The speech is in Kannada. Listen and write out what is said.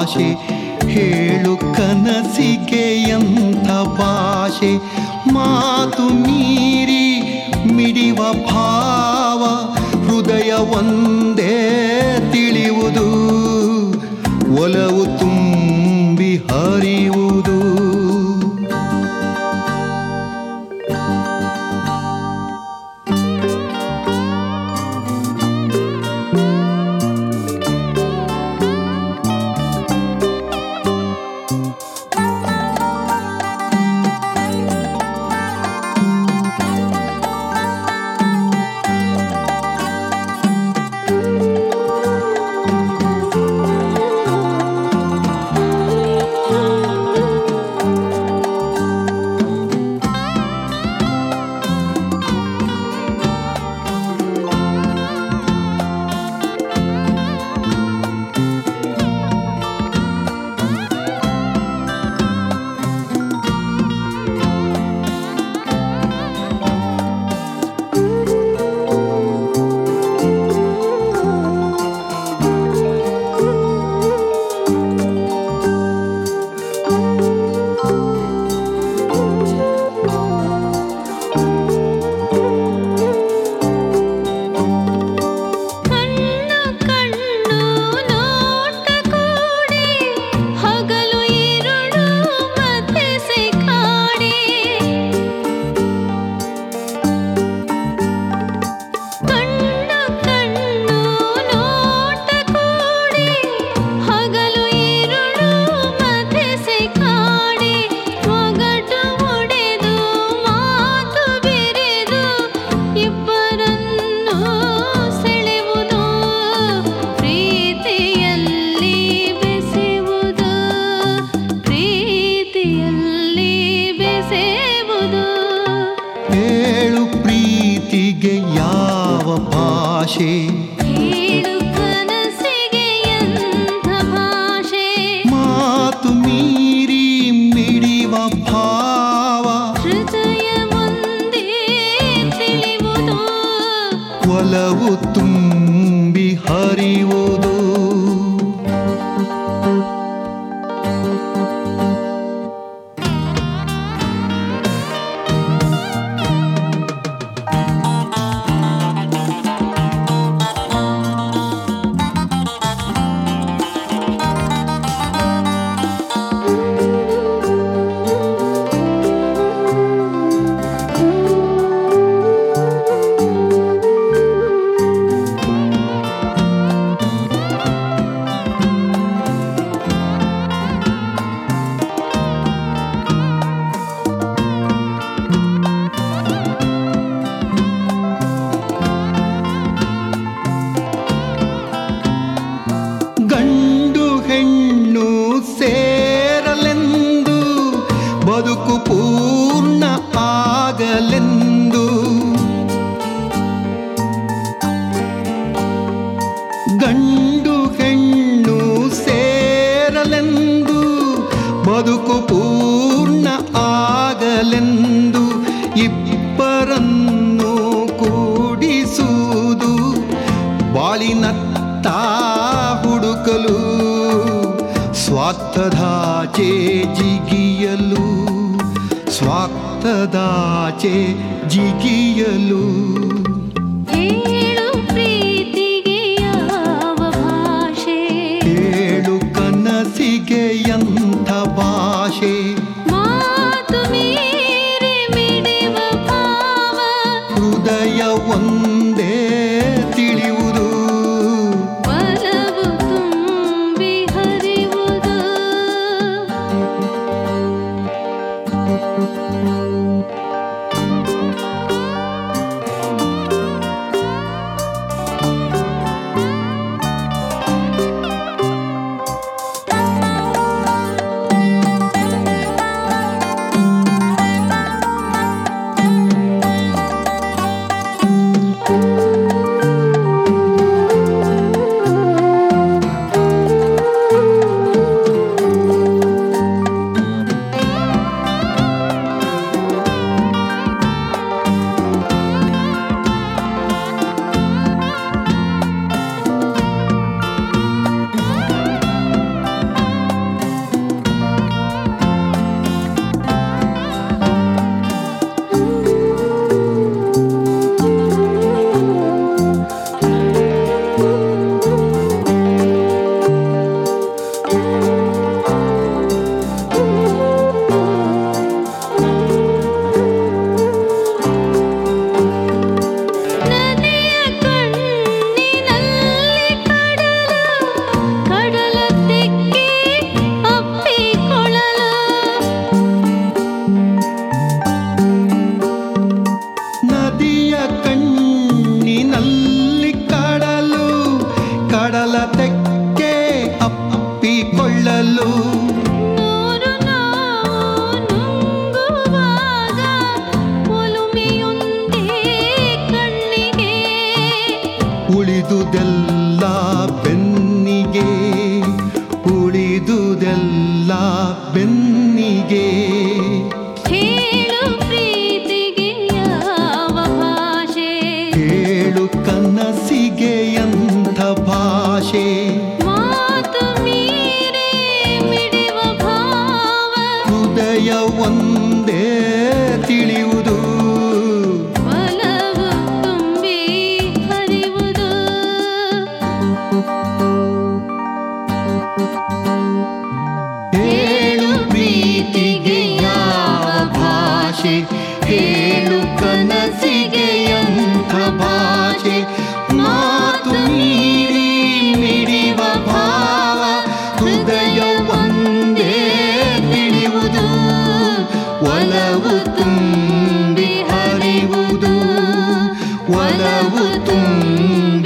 ಭಾಷೆ, ಹೇಳು ಕನಸಿಗೆ ಎಂಥ ಭಾಷೆ. ಮಾತು ಮೀರಿ ಮಿಡಿವ ಭಾವ, ಹೃದಯ ಒಂದೇ ತಿಳಿಯುವುದು, ಒಲವು ತುಂಬಿ ಹರಿಯುವುದು. ಹೇಳು ಕನಸಿಗೆ ಎಂಥ ಭಾಷೆ, ಮಾತು ಮೀರಿ ಮಿಡಿವ ಭಾವ, ಹೃದಯ ಒಂದೇ ತಿಳಿಯುವುದು, ಒಲವು ತುಂಬಿ ಹರಿಯುವುದು. ಸೇರಲೆಂದು ಬದುಕು ಪೂರ್ಣ ಆಗಲೆಂದು, ಗಂಡು ಹೆಣ್ಣು ಸೇರಲೆಂದು ಬದುಕು ಪೂರ್ಣ ಆಗಲೆಂದು, ಇಬ್ಬರನ್ನು ಕೂಡಿಸುವುದು ಬಾಳಿನತ್ತ ಹುಡುಕಲು, ಸ್ವಾರ್ಥದಾಚೆ ಜಿಗಿಯಲು, ಸ್ವಾರ್ಥದಾಚೆ ಜಿಗಿಯಲು. ಹೇಳು ಪ್ರೀತಿಗೆ ಯಾವ ಭಾಷೆ, ಹೇಳು ಕನಸಿಗೆ ಎಂಥ ಭಾಷೆ, ಮಾತು ಮೀರಿ ಮಿಡಿವ ಭಾವ, ಹೃದಯ ಒಂದೇ ತಿಳಿಯುವುದು, ಒಲವು ತುಂಬಿ ಹರಿಯುವುದು. ಉಳಿದುದೆಲ್ಲ ಬೆನ್ನಿಗೆ, ಉಳಿದುದೆಲ್ಲ ಬೆನ್ನಿಗೆ. ಹೇಳು ಪ್ರೀತಿಗೆ ಯಾವ ಭಾಷೆ, ಹೇಳು ಕನಸಿಗೆ ಎಂಥ ಭಾಷೆ. ಮಾತು ಮೀರಿ ಮಿಡಿವ ಭಾವ, ಹೃದಯ ಒಂದೇ ತಿಳಿಯುವುದು, ಒಲವು ತುಂಬಿ ಹರಿವುದು. ಹೇಳು ಪ್ರೀತಿಗೆ ಯಾವ ಭಾಷೆ, ಹೇಳು ಕನಸಿಗೆ ಎಂಥ ಭಾಷೆ. ಮಾತು ಮೀರಿ ಮಿಡಿವ ಭಾವ, ಹೃದಯ ಒಂದೇ ತಿಳಿಯುವುದು, ಒಲವು ತುಂಬಿ ಹರಿವುದು, ಒಲವು ತುಂಬಿ